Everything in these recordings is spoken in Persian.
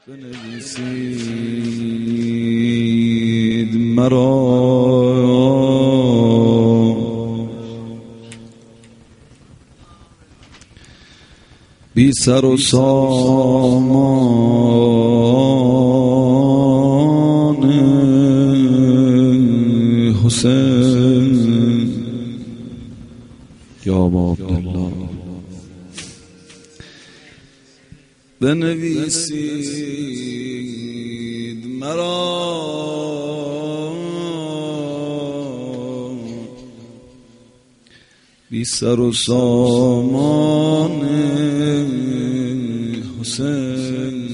بنویسید مرا بی سر و سامان حسین یا ابا عبدالله. بنویسید مرا بی سر و سامان حسین،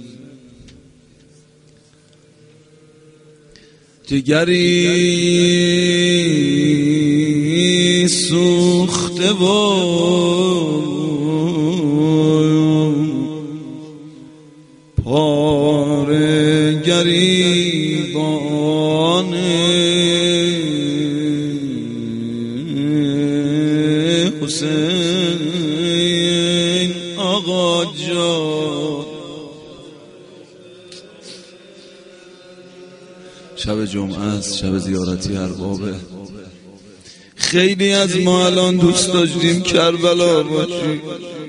جگری سوخته و پاره گریبان حسین آقا جان. شب جمعه است، شب زیارتی اربابه. خیلی از ما الان دوست داشتیم کربلا باشیم.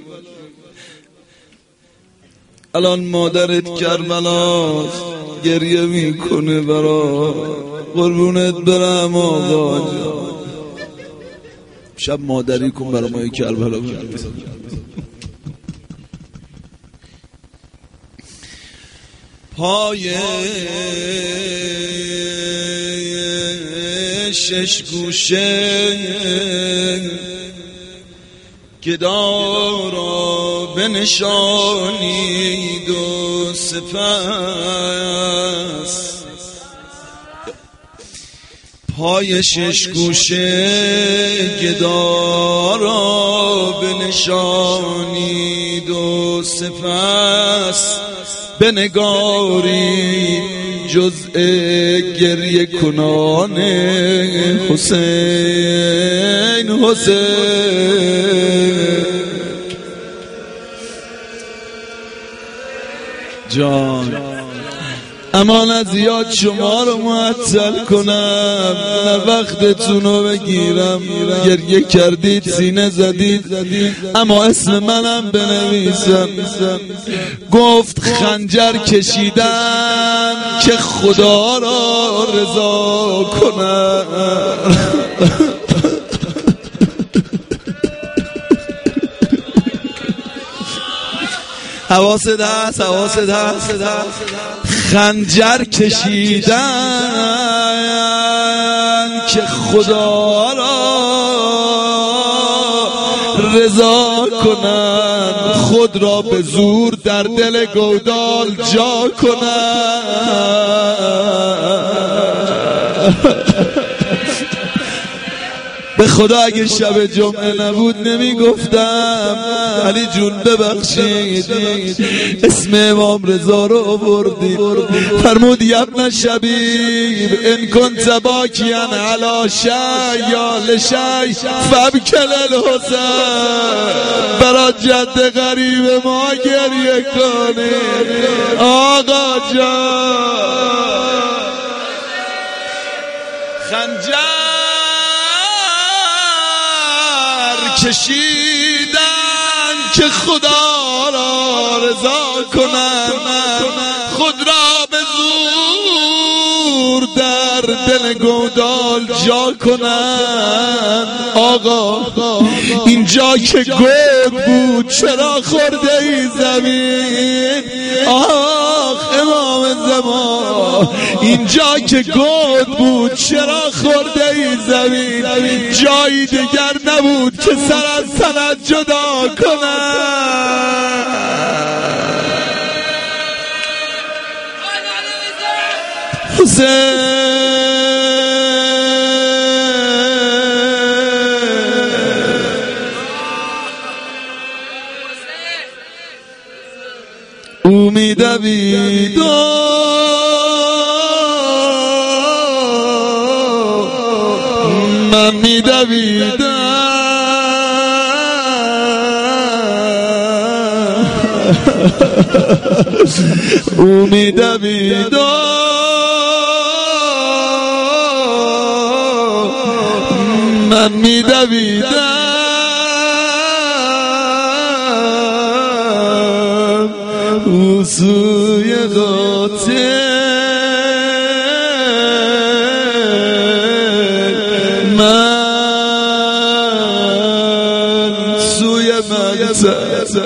الان مادرت کربلاست، گریه میکنه برا. قربونت برم آقا جان. شب مادری کن برا ما کربلا باشیم. پای شش گوشه گدارا بنشانید و سپس. پای شش گوشه گدارا بنشانید و سپس بنگاری جزء گریه کنان حسین. حسین جان، امان زیاد شما رو معطل کنم، نه وقتتون رو بگیرم. گریه کردید، سینه زدید، اما اسم منم بنویسم. گفت خنجر کشیدم که خدا را رضا کنم. حواست هست، حواست هست. خنجر کشیدن که خدا را رضا کنن، خود را به زور در دل گودال جا کنن. به خدا اگه شب جمعه نبود نمیگفتم. علی جون ببخشید، اسم امام رضا رو آوردی. فرمود ابن شبیب ان کنت باکیا علی شی یا لشی فابکل الحسین. برای جد غریب ما گریه کنی آقا جان. خنجر کشیدن که خدا را رضا کنن، خود را به زور در دل گودال جا کنن. آقا اینجا که گود بود چرا خورده ای زمین؟ آخ امام زمان، اینجا که گود بود چرا خورده ای زمین؟ جایی دیگر نبود که سر از سند جدا کنن. حسین او می‌دوید من می‌دویدم او میدوید من میدویدم او سوی قاتل من سوی مقتل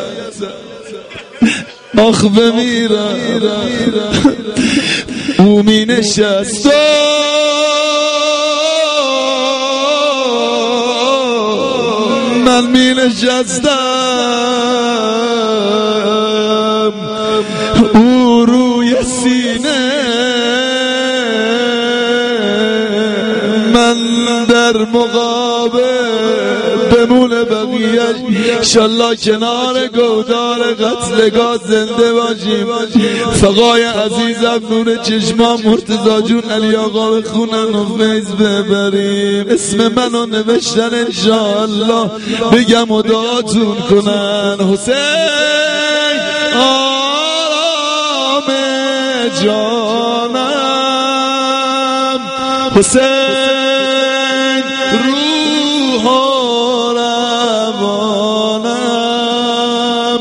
آخ بمیرم او می نشست من می نشستم او روی سینه من در مقابل بمون بقیه انشالله کنار گودار قتلگاه زنده باشیم. فقای عزیزم نور چشمام مرتضی جون علی آقا بخونن و فیض ببریم. اسم منو نوشتن انشالله بگم و دعاتون کنن. حسین آرام جانم، حسین روح و روانم،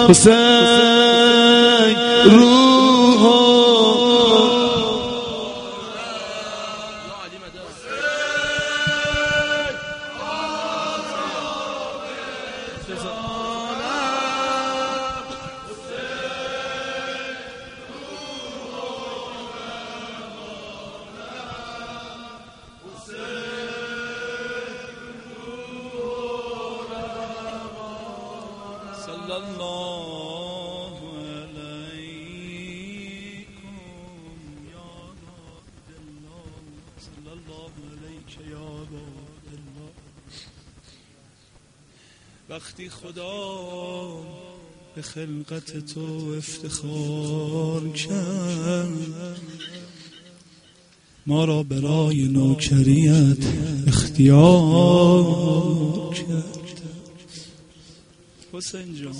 حسین روح و صلی الله علیکم یا عبدالله، صلی الله علیک یا عبدالله. وقتی خدا به خلقت تو افتخار کرد، ما را برای نوکریت اختیار کرد. حسین جان،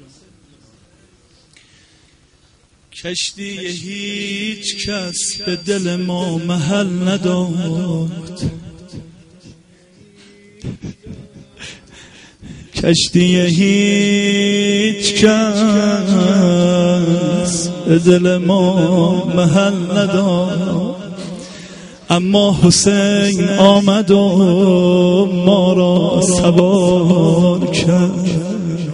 کشتی هیچ کس به دل ما محل نداد، کشتی هیچ کس به دل ما محل نداد، اما حسین آمد و ما را سوار کرد.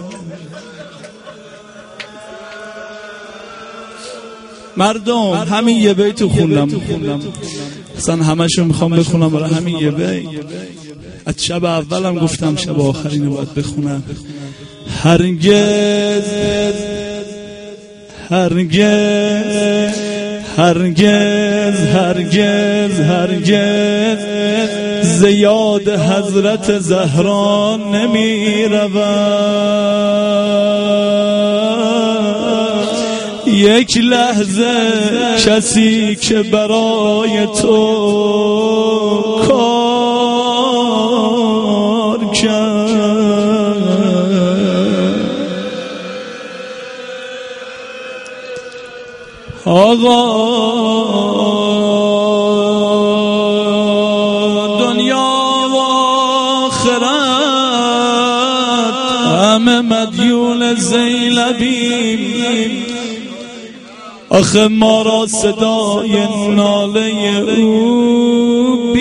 مردم همین یه بیتو خوندم، اصلا همشو میخوام بخونم برای همین یه بیت. از شب اولم گفتم شب آخرینو باید بخونم. هرگز هرگز هرگز هرگز هرگز زیاد حضرت زهرا نمی روم. یک لحظه کسی که برای تو کار کرد، آقا دنیا و آخرت همه مدیون زینبیم. آخه ما را صدای ناله او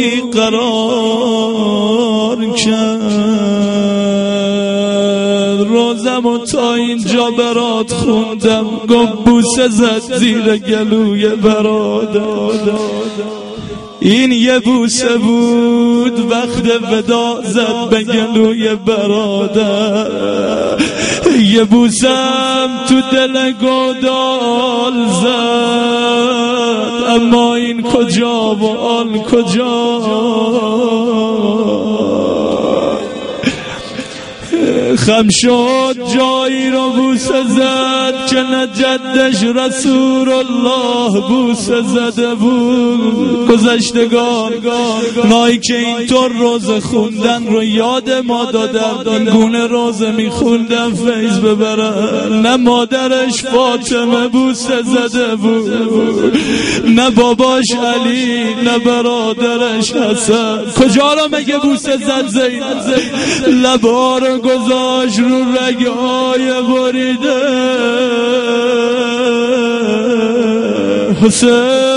بیقرار کرد. روزم و تا اینجا برات خوندم، گفت بوسه زد زیر گلوی برادر. این یه بوسه بود وقت ودا زد به گلوی برادر، یه بوسم تو دل گودال زد، اما این کجا و آن کجا. خم شد جایی رو بوسه زد که نه جدش رسول الله بوسه زده بود. گذشتگان نایی که اینطور روزه خوندن رو یاد ما دادن، این گونه روزه میخوندن فیض ببرن. نه مادرش فاطمه بوسه زده بود، نه باباش علی، نه برادرش حسن. کجا رو مگه بوسه زد زینب؟ لبا رو گذاشت رو رگای بریده حسین.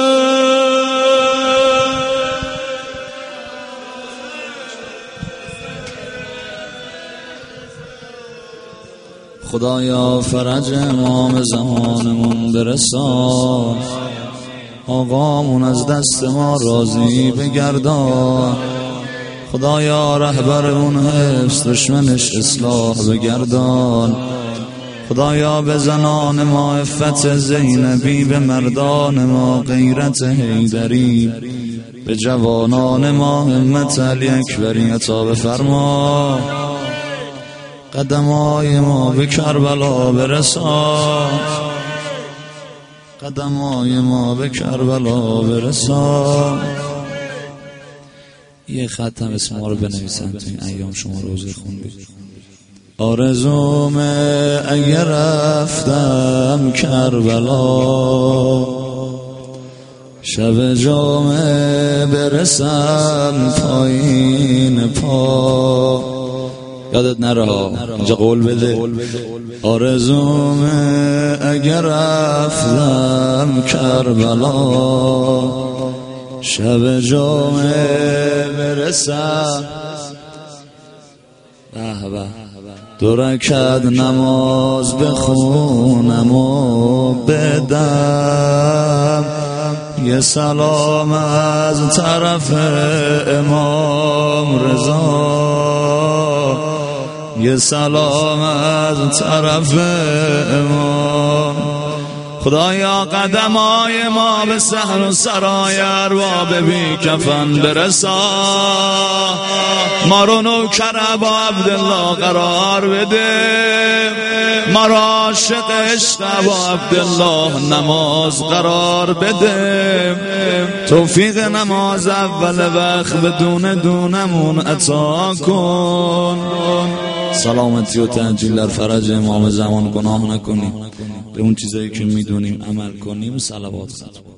خدایا فرج امام زمانمون برسان، آقامون از دست ما راضی بگردان. خدایا رهبرمون حفظ، دشمنش اصلاح بگردان. خدایا به زنان ما عفت زینبی، به مردان ما غیرت حیدری، به جوانان ما همت علی اکبری عطا بفرما. قدمای ما به کربلا برسان، قدمای ما به کربلا برسان. یه خط هم اسم ما رو بنویسن تو این ایام شما روزه خوندید. آرزومه اگر رفتم کربلا، شب جمعه برسم پایین پا. یادت نره اینجا قول بده. آرزومه اگر رفتم کربلا، شب جمعه برسم دو رکعت نماز بخونم و بدم یه سلام از طرف امام رضا، یه سلام از طرف امام. خدایا قدمای ما به صحن و سرای ارباب بی کفن برسا. ما رو نوکر ابا عبدالله قرار بده، ما را عاشق عشق ابا عبدالله نماز قرار بده. توفیق نماز اول وقت بدون دونمون عطا کن. سلامتی و تعجیل در فرج امام زمان. گناه نکنیم، به اون چیزایی که میدونیم عمل کنیم. صلوات ختم.